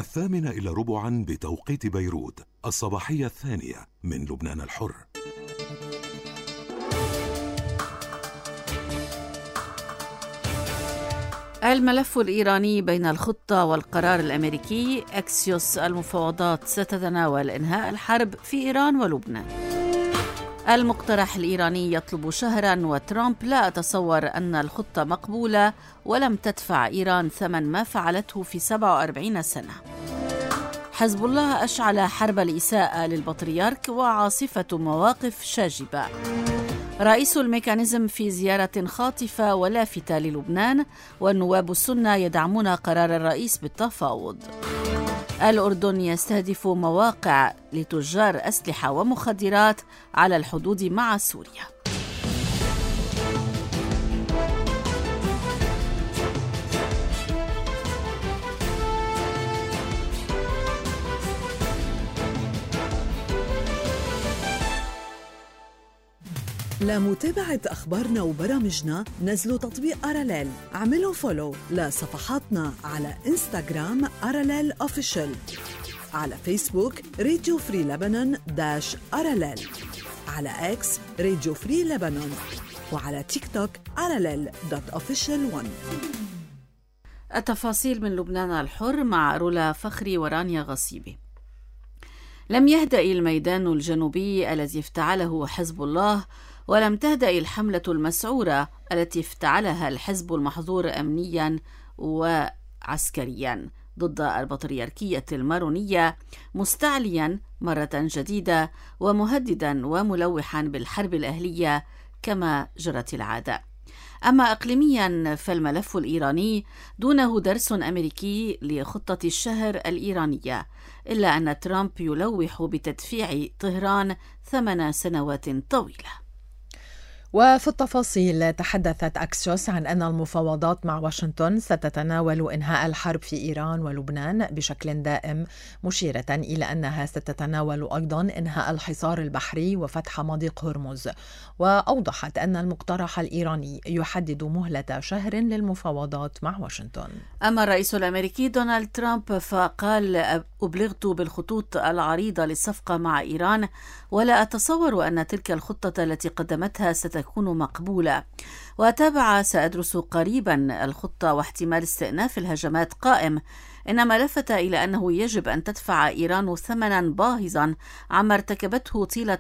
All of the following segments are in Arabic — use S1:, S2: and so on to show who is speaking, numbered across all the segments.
S1: 8:45 بتوقيت بيروت، الصباحية الثانية من لبنان الحر.
S2: الملف الإيراني بين الخطة والقرار الأمريكي. أكسيوس: المفاوضات ستتناول إنهاء الحرب في إيران ولبنان. المقترح الإيراني يطلب شهرا، وترامب: لا أتصور أن الخطة مقبولة ولم تدفع إيران ثمن ما فعلته في 47 سنة. حزب الله أشعل حرب الإساءة للبطريرك وعاصفة مواقف شاجبة. رئيس الميكانيزم في زيارة خاطفة ولافتة للبنان، والنواب السنة يدعمون قرار الرئيس بالتفاوض. الأردن يستهدف مواقع لتجار أسلحة ومخدرات على الحدود مع سوريا.
S3: لمتابعة أخبارنا وبرامجنا نزلوا تطبيق أراليل. اعملوا فولو لصفحاتنا على إنستغرام أراليل أوفيشل، على فيسبوك راديو فري لبنان -أراليل، على إكس راديو فري لبنان، وعلى تيك توك أراليل.official1.
S2: التفاصيل من لبنان الحر مع رولا فخري ورانيا غصيبي. لم يهدأ الميدان الجنوبي الذي افتعله حزب الله، ولم تهدأ الحملة المسعورة التي افتعلها الحزب المحظور أمنيا وعسكريا ضد البطريركية المارونية، مستعليا مرة جديدة ومهددا وملوحا بالحرب الأهلية كما جرت العادة. أما إقليميا فالملف الإيراني دونه درس أمريكي لخطة الشهر الإيرانية، إلا أن ترامب يلوح بتدفيع طهران 8 سنوات طويلة.
S4: وفي التفاصيل تحدثت أكسيوس عن أن المفاوضات مع واشنطن ستتناول إنهاء الحرب في إيران ولبنان بشكل دائم، مشيرة إلى أنها ستتناول أيضا إنهاء الحصار البحري وفتح مضيق هرمز. وأوضحت أن المقترح الإيراني يحدد مهلة شهر للمفاوضات مع واشنطن.
S2: أما الرئيس الأمريكي دونالد ترامب فقال: أبلغت بالخطوط العريضة للصفقة مع إيران، ولا أتصور أن تلك الخطة التي قدمتها ستكون مقبولة. وتابع: سأدرس قريبا الخطة واحتمال استئناف الهجمات قائم، إنما لفت إلى أنه يجب أن تدفع إيران ثمنا باهظا عما ارتكبته طيلة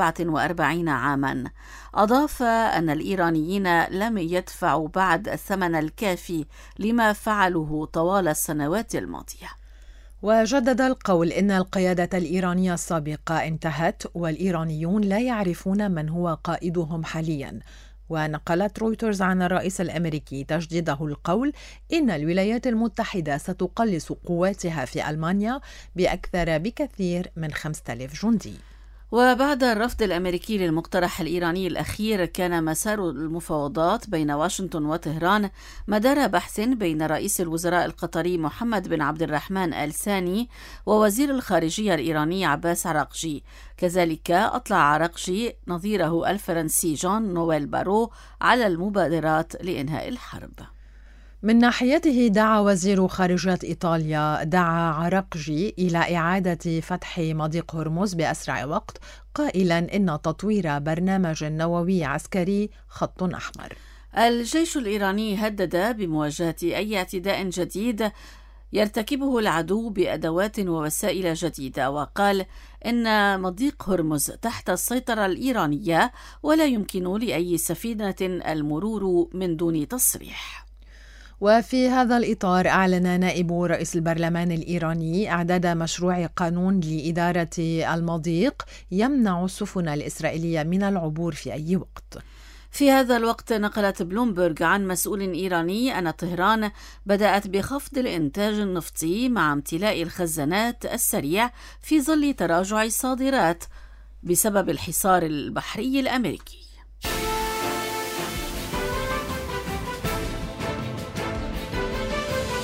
S2: 47 عاما. أضاف أن الإيرانيين لم يدفعوا بعد الثمن الكافي لما فعلوه طوال السنوات الماضية.
S4: وجدد القول إن القيادة الإيرانية السابقة انتهت، والإيرانيون لا يعرفون من هو قائدهم حاليا. ونقلت رويترز عن الرئيس الأمريكي تجديده القول إن الولايات المتحدة ستقلص قواتها في ألمانيا بأكثر بكثير من 5000 جندي.
S2: وبعد الرفض الأمريكي للمقترح الإيراني الأخير، كان مسار المفاوضات بين واشنطن وطهران مدار بحث بين رئيس الوزراء القطري محمد بن عبد الرحمن آل ثاني ووزير الخارجية الإيراني عباس عراقجي. كذلك أطلع عراقجي نظيره الفرنسي جان نويل بارو على المبادرات لإنهاء الحرب.
S4: من ناحيته دعا وزير خارجية إيطاليا عراقجي إلى إعادة فتح مضيق هرمز بأسرع وقت، قائلا إن تطوير برنامج نووي عسكري خط أحمر.
S2: الجيش الإيراني هدد بمواجهة أي اعتداء جديد يرتكبه العدو بأدوات ووسائل جديدة، وقال إن مضيق هرمز تحت السيطرة الإيرانية ولا يمكن لأي سفينة المرور من دون تصريح.
S4: وفي هذا الإطار أعلن نائب رئيس البرلمان الإيراني إعداد مشروع قانون لإدارة المضيق يمنع السفن الإسرائيلية من العبور في أي وقت.
S2: في هذا الوقت نقلت بلومبرغ عن مسؤول إيراني أن طهران بدأت بخفض الإنتاج النفطي مع امتلاء الخزانات السريع في ظل تراجع الصادرات بسبب الحصار البحري الأمريكي.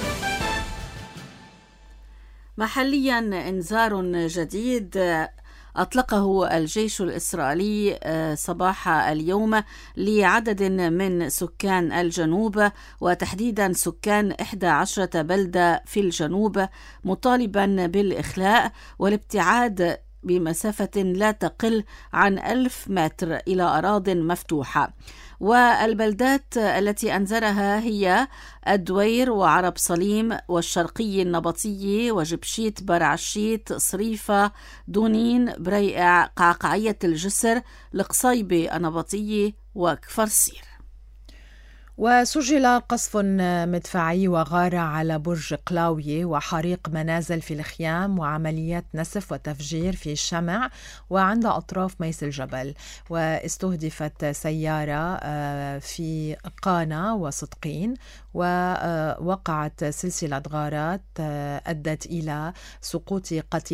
S2: محليا، إنذار جديد أطلقه الجيش الإسرائيلي صباح اليوم لعدد من سكان الجنوب، وتحديدا سكان 11 بلدة في الجنوب، مطالبا بالإخلاء والابتعاد بمسافة لا تقل عن 1000 متر إلى أراضٍ مفتوحة. والبلدات التي أنذرها هي الدوير وعرب صليم والشرقي النبطي وجبشيت برعشيت صريفة دونين بريقع قعقعية الجسر القصيبة النبطي وكفر صير.
S4: وسجل قصف مدفعي وغارة على برج قلاوية وحريق منازل في الخيام وعمليات نسف وتفجير في الشمع وعند أطراف ميس الجبل، واستهدفت سيارة في قانا وصدقين، ووقعت سلسلة غارات أدت إلى سقوط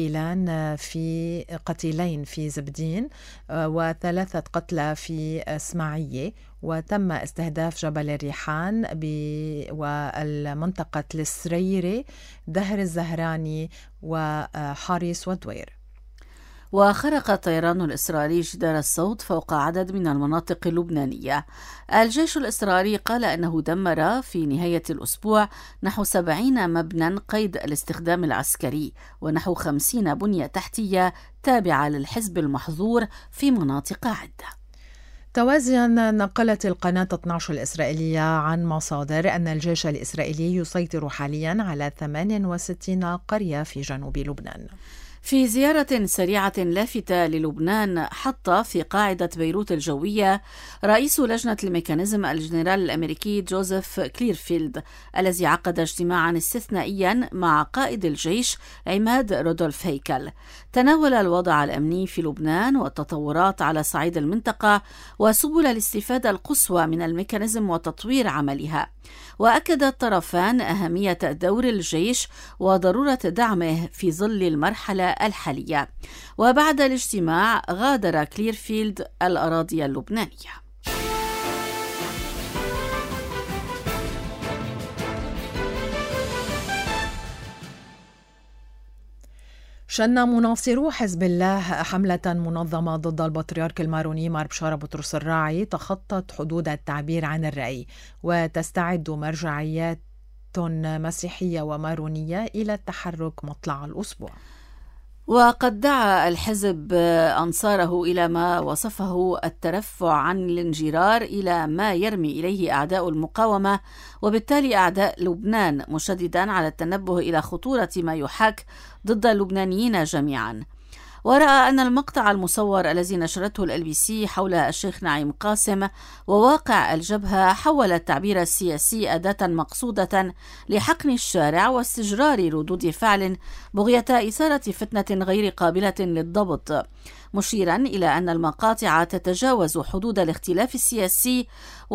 S4: قتيلين في زبدين و3 قتلى في اسماعية، وتم استهداف جبل الريحان والمنطقة السريري دهر الزهراني وحارس ودوير.
S2: وخرق الطيران الإسرائيلي جدار الصوت فوق عدد من المناطق اللبنانية. الجيش الإسرائيلي قال أنه دمر في نهاية الأسبوع نحو 70 مبنى قيد الاستخدام العسكري ونحو 50 بنية تحتية تابعة للحزب المحظور في مناطق عدة.
S4: توازيا نقلت القناة 12 الإسرائيلية عن مصادر أن الجيش الإسرائيلي يسيطر حاليا على 68 قرية في جنوب لبنان.
S2: في زيارة سريعة لافتة للبنان حط في قاعدة بيروت الجوية رئيس لجنة الميكانيزم الجنرال الأمريكي جوزيف كليرفيلد، الذي عقد اجتماعا استثنائيا مع قائد الجيش عماد رودولف هيكل، تناول الوضع الأمني في لبنان والتطورات على صعيد المنطقة وسبل الاستفادة القصوى من الميكانيزم وتطوير عملها. وأكد الطرفان أهمية دور الجيش وضرورة دعمه في ظل المرحلة الحالية. وبعد الاجتماع غادر كليرفيلد الأراضي اللبنانية.
S4: شن مناصرو حزب الله حملة منظمة ضد البطريرك الماروني مار بشارة بطرس الراعي تخطت حدود التعبير عن الرأي، وتستعد مرجعيات مسيحية ومارونية إلى التحرك مطلع الأسبوع.
S2: وقد دعا الحزب أنصاره إلى ما وصفه الترفع عن الانجرار إلى ما يرمي إليه أعداء المقاومة وبالتالي أعداء لبنان، مشددا على التنبه إلى خطورة ما يحاك ضد اللبنانيين جميعا. ورأى أن المقطع المصور الذي نشرته الLBC حول الشيخ نعيم قاسم وواقع الجبهة حول التعبير السياسي أداة مقصودة لحقن الشارع واستجرار ردود فعل بغية إثارة فتنة غير قابلة للضبط، مشيرا إلى أن المقاطع تتجاوز حدود الاختلاف السياسي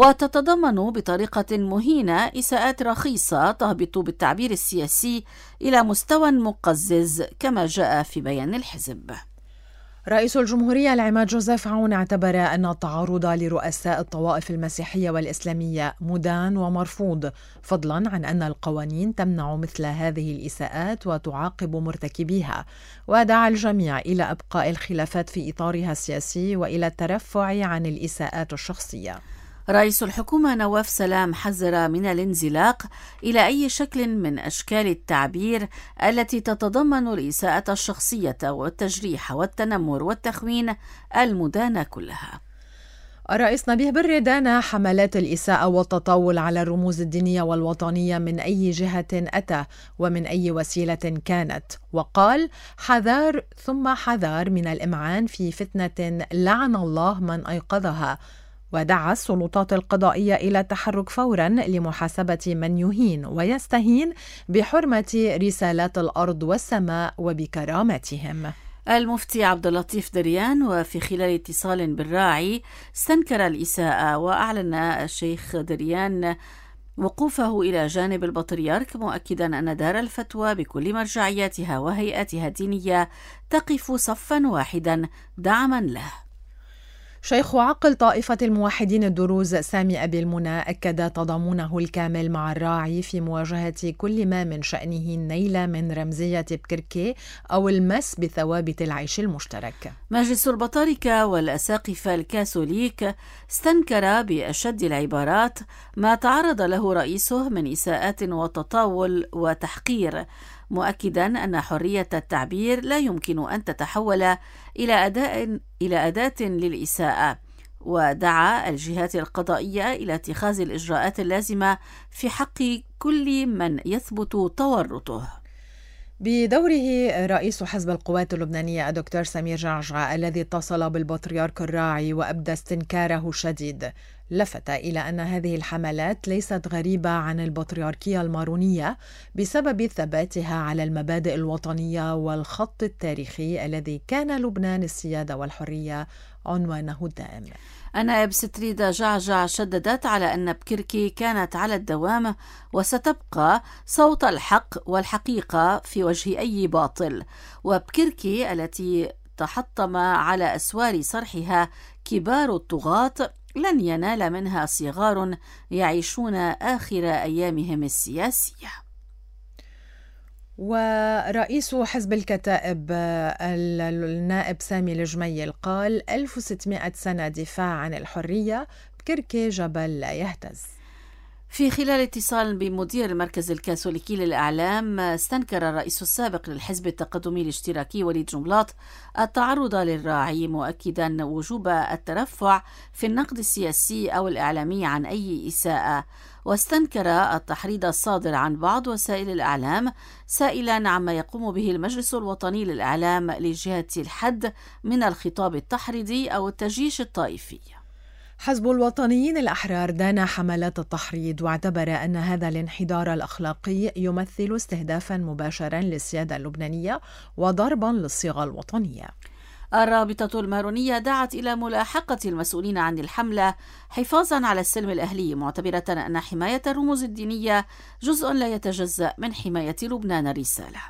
S2: وتتضمن بطريقة مهينة إساءات رخيصة تهبط بالتعبير السياسي إلى مستوى مقزز كما جاء في بيان الحزب.
S4: رئيس الجمهورية العماد جوزيف عون اعتبر أن التعرض لرؤساء الطوائف المسيحية والإسلامية مدان ومرفوض، فضلا عن أن القوانين تمنع مثل هذه الإساءات وتعاقب مرتكبيها، ودعا الجميع إلى إبقاء الخلافات في إطارها السياسي وإلى الترفع عن الإساءات الشخصية.
S2: رئيس الحكومة نواف سلام حذر من الانزلاق إلى أي شكل من أشكال التعبير التي تتضمن الإساءة الشخصية والتجريح والتنمر والتخوين المدانة كلها.
S4: الرئيس نبيه بري دان حملات الإساءة والتطاول على الرموز الدينية والوطنية من أي جهة أتى ومن أي وسيلة كانت، وقال: حذار ثم حذار من الإمعان في فتنة لعن الله من أيقظها، ودعا السلطات القضائية إلى التحرك فوراً لمحاسبة من يهين ويستهين بحرمة رسالات الأرض والسماء وبكرامتهم.
S2: المفتي عبد اللطيف دريان وفي خلال اتصال بالراعي استنكر الإساءة، وأعلن الشيخ دريان وقوفه إلى جانب البطريرك، مؤكدا أن دار الفتوى بكل مرجعياتها وهيئاتها الدينية تقف صفا واحدا دعما له.
S4: شيخ عقل طائفة الموحدين الدروز سامي أبي المنى أكد تضامنه الكامل مع الراعي في مواجهة كل ما من شأنه النيل من رمزية بكركي أو المس بثوابت العيش المشترك.
S2: مجلس البطاركة والأساقفة الكاثوليك استنكر بأشد العبارات ما تعرض له رئيسه من إساءات وتطاول وتحقير، مؤكدا أن حرية التعبير لا يمكن أن تتحول إلى أداة للإساءة، ودعا الجهات القضائية إلى اتخاذ الإجراءات اللازمة في حق كل من يثبت تورطه.
S4: بدوره رئيس حزب القوات اللبنانية الدكتور سمير جعجع الذي اتصل بالبطريرك الراعي وأبدى استنكاره الشديد لفت إلى أن هذه الحملات ليست غريبة عن البطريركية المارونية بسبب ثباتها على المبادئ الوطنية والخط التاريخي الذي كان لبنان السيادة والحرية عنوانه الدائم.
S2: النائب ستريدا جعجع شددت على أن بكركي كانت على الدوام وستبقى صوت الحق والحقيقة في وجه أي باطل، وبكركي التي تحطم على أسوار صرحها كبار الطغاة لن ينال منها صغار يعيشون آخر أيامهم السياسية.
S4: ورئيس حزب الكتائب النائب سامي الجميل قال 1600 سنة دفاع عن الحرية، بكركي جبل لا يهتز.
S2: في خلال اتصال بمدير المركز الكاثوليكي للإعلام، استنكر الرئيس السابق للحزب التقدمي الاشتراكي وليد جنبلاط التعرض للراعي، مؤكدا وجوب الترفع في النقد السياسي أو الإعلامي عن أي إساءة، واستنكر التحريض الصادر عن بعض وسائل الإعلام، سائلا عما يقوم به المجلس الوطني للإعلام لجهة الحد من الخطاب التحريضي أو التجيش الطائفي.
S4: حزب الوطنيين الأحرار دان حملات التحريض واعتبر أن هذا الانحدار الأخلاقي يمثل استهدافا مباشرا للسيادة اللبنانية وضربا للصيغة الوطنية.
S2: الرابطة المارونية دعت إلى ملاحقة المسؤولين عن الحملة حفاظا على السلم الأهلي، معتبرة أن حماية الرموز الدينية جزء لا يتجزأ من حماية لبنان الرسالة.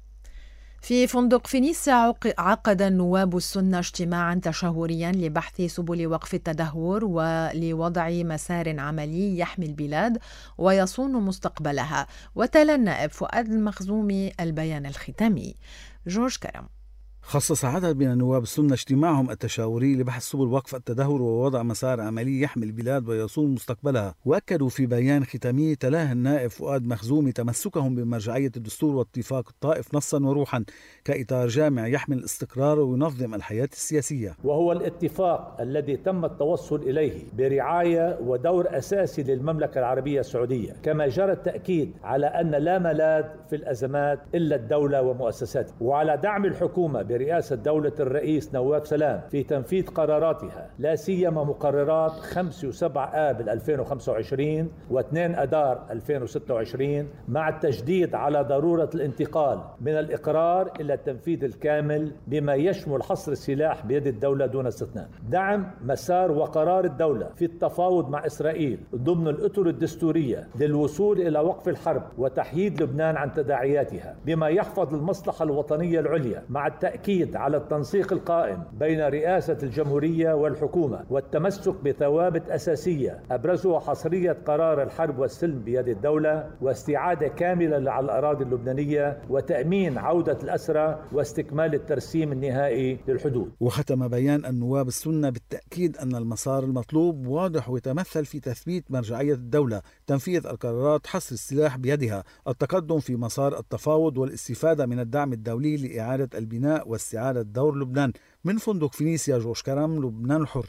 S4: في فندق فينيسيا عقد النواب السنة اجتماعا تشاوريا لبحث سبل وقف التدهور ولوضع مسار عملي يحمي البلاد ويصون مستقبلها. وتلا النائب فؤاد المخزومي البيان الختامي. جورج كرم.
S5: خصص عدد من النواب السنة اجتماعهم التشاوري لبحث سبل وقف التدهور ووضع مسار عملي يحمي البلاد ويصون مستقبلها، وأكدوا في بيان ختامي تلاه النائب فؤاد مخزومي تمسكهم بمرجعية الدستور واتفاق الطائف نصا وروحا كإطار جامع يحمي الاستقرار وينظم الحياة السياسية،
S6: وهو الاتفاق الذي تم التوصل إليه برعاية ودور أساسي للمملكة العربية السعودية، كما جرى التأكيد على أن لا ملاذ في الأزمات إلا الدولة ومؤسساتها، وعلى دعم الحكومة برئاسة دولة الرئيس نواف سلام في تنفيذ قراراتها، لا سيما مقررات 5 و7 آب 2025 و2 أدار 2026، مع التشديد على ضرورة الانتقال من الإقرار إلى التنفيذ الكامل بما يشمل حصر السلاح بيد الدولة دون استثناء، دعم مسار وقرار الدولة في التفاوض مع إسرائيل ضمن الأطر الدستورية للوصول إلى وقف الحرب وتحييد لبنان عن تداعياتها بما يحفظ المصلحة الوطنية العليا، مع التأكيد على التنسيق القائم بين رئاسة الجمهورية والحكومة والتمسك بثوابت أساسية أبرزها حصرية قرار الحرب والسلم بيد الدولة واستعادة كاملة على الأراضي اللبنانية وتأمين عودة الأسرى واستكمال الترسيم النهائي للحدود.
S5: وختم بيان النواب السنة بالتأكيد أن المسار المطلوب واضح ويتمثل في تثبيت مرجعية الدولة، تنفيذ القرارات، حصر السلاح بيدها، التقدم في مسار التفاوض والاستفادة من الدعم الدولي لإعادة البناء واستعادة دور لبنان. من فندق فينيسيا، جورج كرم، لبنان الحر.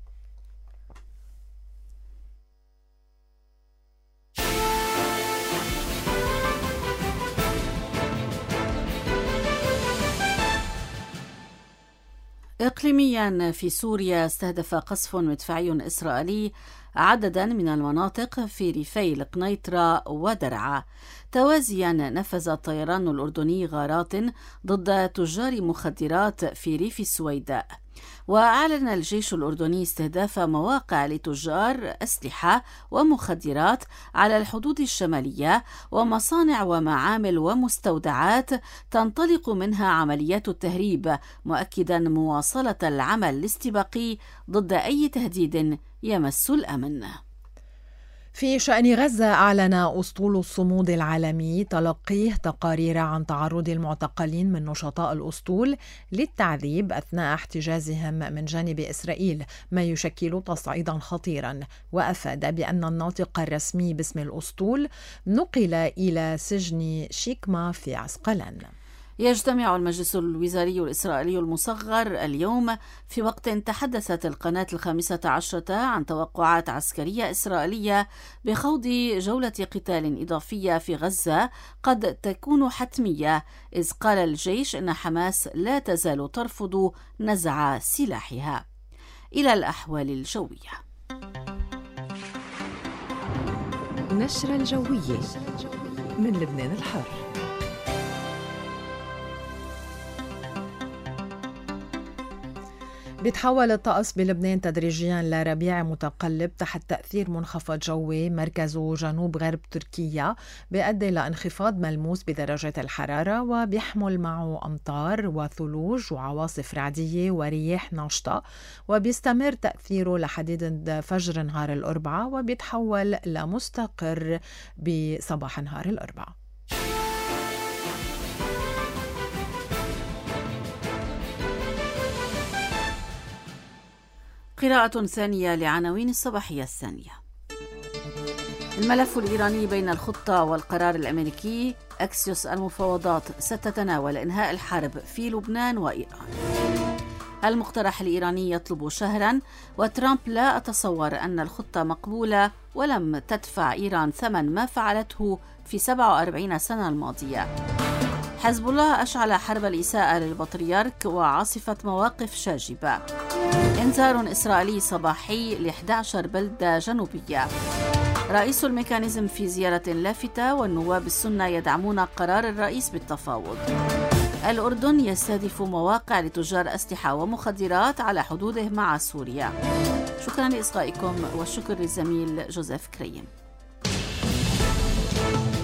S2: إقليميا في سوريا، استهدف قصف مدفعي إسرائيلي عددا من المناطق في ريفي القنيطرة ودرعا. توازيا نفذ الطيران الأردني غارات ضد تجار مخدرات في ريف السويداء. وأعلن الجيش الأردني استهداف مواقع لتجار أسلحة ومخدرات على الحدود الشمالية ومصانع ومعامل ومستودعات تنطلق منها عمليات التهريب، مؤكدا مواصلة العمل الاستباقي ضد أي تهديد يمس الأمن.
S4: في شأن غزة، أعلن أسطول الصمود العالمي تلقيه تقارير عن تعرض المعتقلين من نشطاء الأسطول للتعذيب أثناء احتجازهم من جانب إسرائيل، ما يشكل تصعيدا خطيرا، وأفاد بأن الناطق الرسمي باسم الأسطول نقل إلى سجن شيكما في عسقلان.
S2: يجتمع المجلس الوزاري الإسرائيلي المصغر اليوم في وقت تحدثت القناة 15 عن توقعات عسكرية إسرائيلية بخوض جولة قتال إضافية في غزة قد تكون حتمية، إذ قال الجيش إن حماس لا تزال ترفض نزع سلاحها. إلى الأحوال الجوية.
S3: نشرة الجوية من لبنان الحر.
S4: بيتحول الطقس بلبنان تدريجيا لربيع متقلب تحت تأثير منخفض جوي مركزه جنوب غرب تركيا، بيؤدي لانخفاض ملموس بدرجات الحرارة، وبيحمل معه أمطار وثلوج وعواصف رعدية ورياح ناشطة، وبيستمر تأثيره لحديد فجر نهار الأربعاء، وبيتحول لمستقر بصباح نهار الأربعاء.
S2: قراءة ثانية لعناوين الصباحية الثانية. الملف الإيراني بين الخطة والقرار الأمريكي، أكسيوس المفاوضات ستتناول إنهاء الحرب في لبنان وإيران. المقترح الإيراني يطلب شهرا، وترامب لا أتصور أن الخطة مقبولة ولم تدفع إيران ثمن ما فعلته في 47 سنة الماضية. حزب الله أشعل حرب الإساءة للبطريرك وعاصفة مواقف شاجبة. إنذار إسرائيلي صباحي ل11 بلدة جنوبية. رئيس الميكانيزم في زيارة لافتة، والنواب السنة يدعمون قرار الرئيس بالتفاوض. الأردن يستهدف مواقع لتجار أسلحة ومخدرات على حدوده مع سوريا. شكرا لإصغائكم، والشكر للزميل جوزيف كريم.